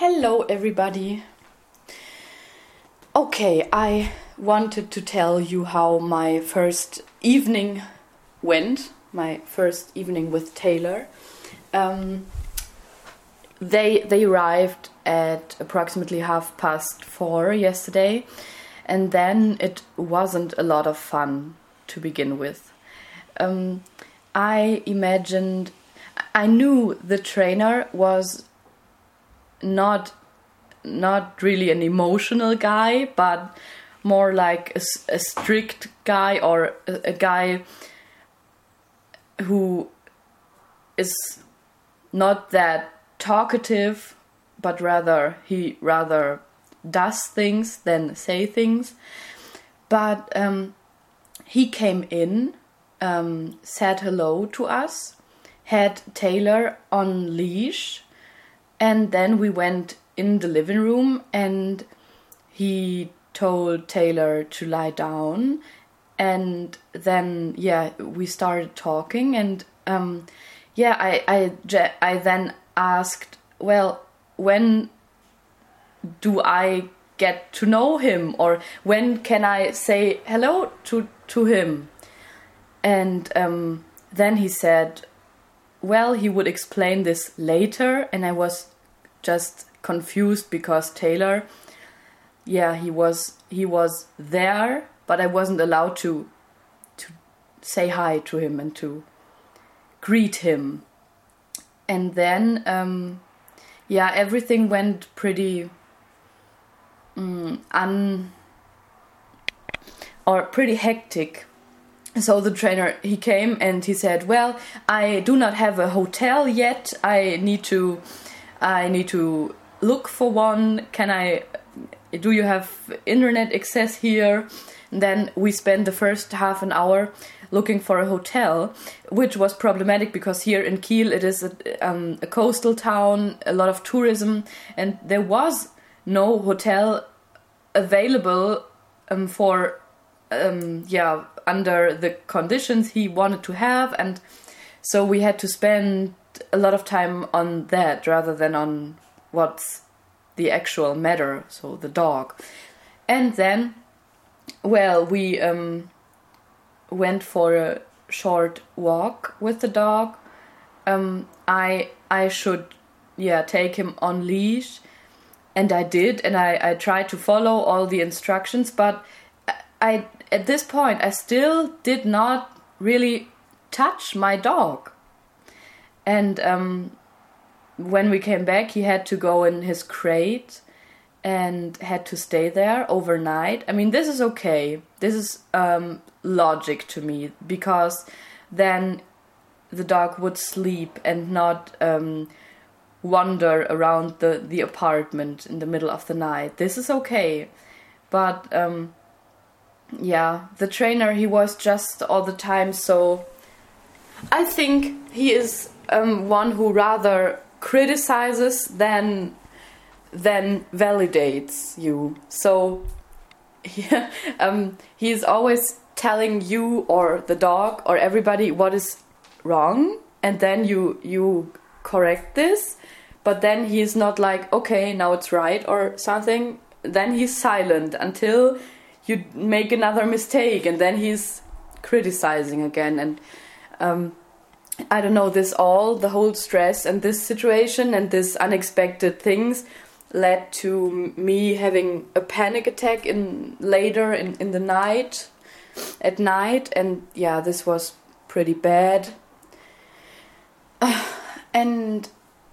Hello everybody. Okay, I wanted to tell you how my first evening went, my first evening with Taylor. They arrived at approximately 4:30 yesterday, and then it wasn't a lot of fun to begin with. I knew the trainer was not really an emotional guy, but more like a strict guy, or a guy who is not that talkative, but he rather does things than say things. But he came in, said hello to us, had Taylor on leash, and then we went in the living room and he told Taylor to lie down, and then we started talking, and I then asked, well, when do I get to know him, or when can I say hello to him? And then he said, well, he would explain this later, and I was just confused because Taylor, he was there, but I wasn't allowed to say hi to him and to greet him. And then everything went pretty pretty hectic. So the trainer, he came and he said, well, I do not have a hotel yet. I need to look for one. Do you have internet access here? And then we spent the first half an hour looking for a hotel, which was problematic because here in Kiel it is a coastal town, a lot of tourism, and there was no hotel available under the conditions he wanted to have, and so we had to spend a lot of time on that rather than on what's the actual matter, so the dog. And then, well, we went for a short walk with the dog. I should take him on leash, and I did, and I tried to follow all the instructions, but at this point I still did not really touch my dog. And when we came back, he had to go in his crate and had to stay there overnight. I mean, this is okay. This is logic to me, because then the dog would sleep and not wander around the apartment in the middle of the night. This is okay. But the trainer, he was just all the time so... I think he is one who rather criticizes than validates you. So he's always telling you or the dog or everybody what is wrong, and then you correct this. But then he's not like, okay, now it's right or something. Then he's silent until you make another mistake, and then he's criticizing again. And I don't know, the whole stress and this situation and this unexpected things led to me having a panic attack later in the night, at night, and this was pretty bad. And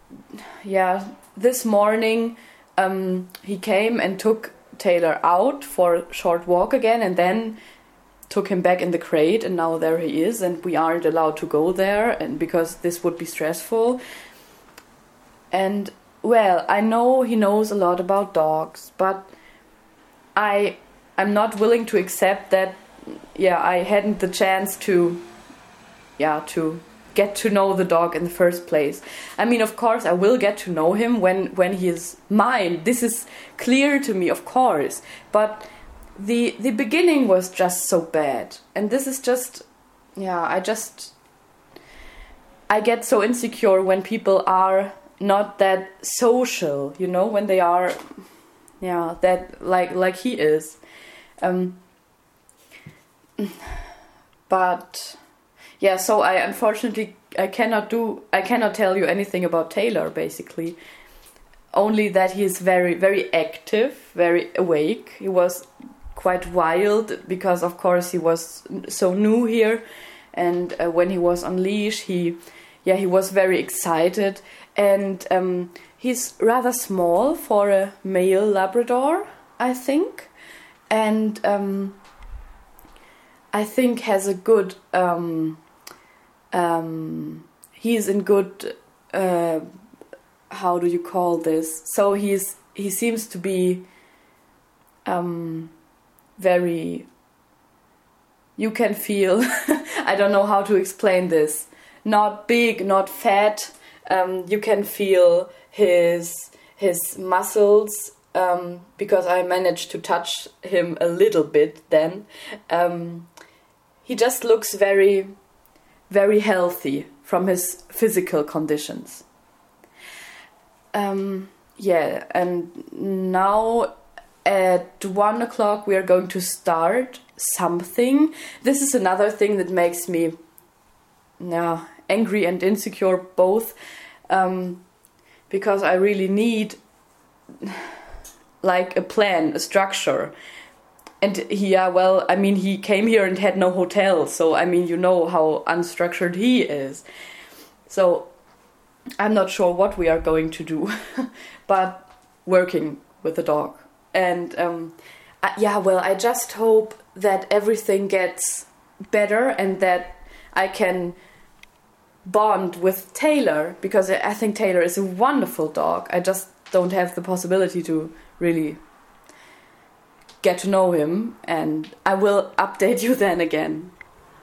this morning he came and took Taylor out for a short walk again, and then took him back in the crate, and now there he is, and we aren't allowed to go there, and because this would be stressful. And well, I know he knows a lot about dogs, but I'm not willing to accept that I hadn't the chance to get to know the dog in the first place. I mean, of course I will get to know him when he is mine. This is clear to me, of course, but the beginning was just so bad, and this is just I get so insecure when people are not that social, you know, when they are, yeah, that like he is. But yeah, so I cannot tell you anything about Taylor, basically. Only that he is very, very active, very awake. He was quite wild because, of course, he was so new here, and when he was on leash, he was very excited, and he's rather small for a male Labrador, I think, and I think has a good. He's in good. How do you call this? So he seems to be very. You can feel. I don't know how to explain this. Not big, not fat. You can feel his muscles because I managed to touch him a little bit. Then he just looks very, very healthy from his physical conditions. Yeah, and now at 1 o'clock we are going to start something. This is another thing that makes me angry and insecure both, because I really need like a plan, a structure. And he came here and had no hotel, so I mean, you know how unstructured he is. So I'm not sure what we are going to do, but working with the dog. And I just hope that everything gets better and that I can bond with Taylor, because I think Taylor is a wonderful dog. I just don't have the possibility to really get to know him, and I will update you then again.